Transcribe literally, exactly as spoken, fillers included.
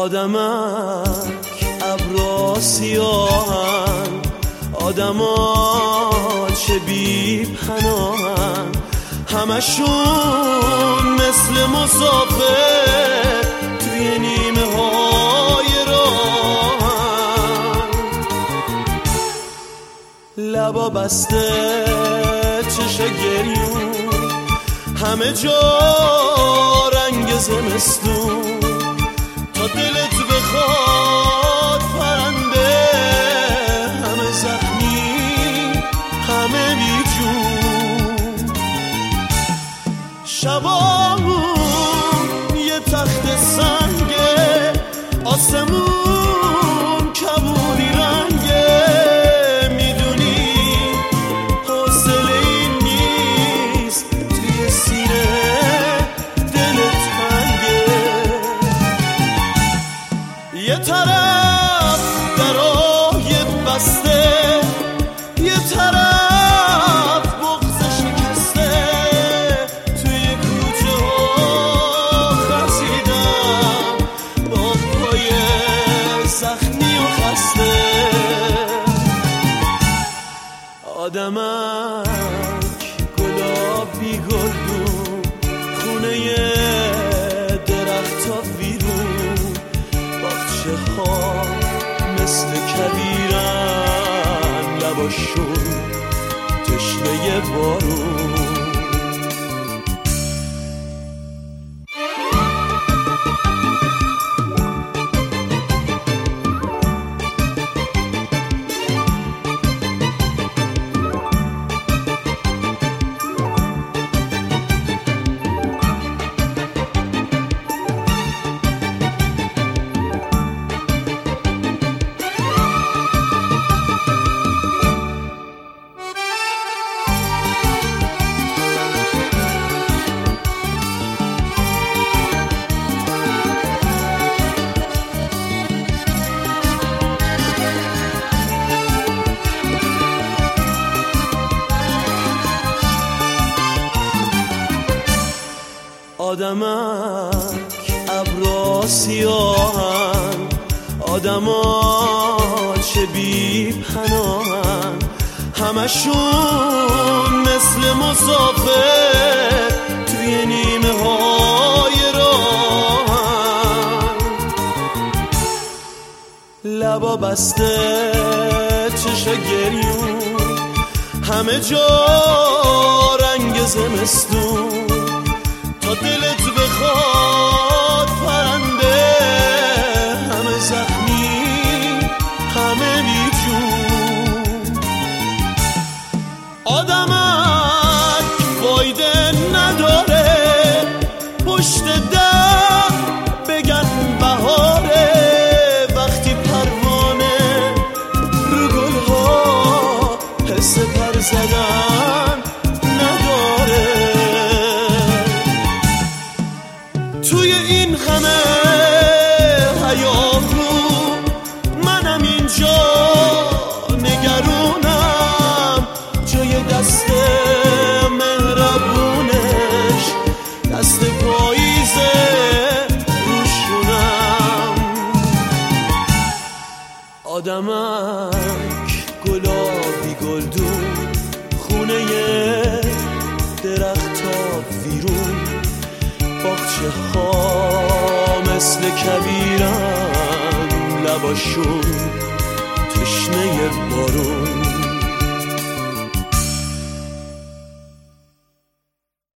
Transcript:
آدمک ابرا سیاهن، آدما چه بی پناهن، همشون مثل مسافر توی نیمه های راهن، لبا بسته چشا گریون، همه جا رنگ زمستون، تا دلت بخواد پرنده، همه زخمی همه بی جون، شبامون یه تخت سنگه، آسمون کبودی رنگه، میدونی حوصله این نیست توی سینه دلت تنگه، یه طرف درای بسته، یه طرف بغض شکسته، توی کوچه ها خزیدم با پای زخمی و خسته، آدمک گلابی گلدون، خونه درخت ها ویرون، باغچه ها مثل کویرن، لباشون تشنه بارون. آدمک ابرا سیاهن، آدما چه بی پناهن، همشون مثل مسافر توی نیمه های راهن، لبا بسته چشا گریون، همه جا رنگ زمستون، تا دلت بخواد پرنده، همه زخمی همه بی جون، آدمک فایده نداره پشت در بگن بهاره، وقتی پروانه رو گلها حس پر زدن نداره، توی این همه هیاهو منم اینجا نگرونم، جای دست مهربونش دست پاییزه روشونم، آدمک گلابی گلدون، خونه درختا ویرون، باغچه ها مثل کویرن، لباشون تشنه بارون.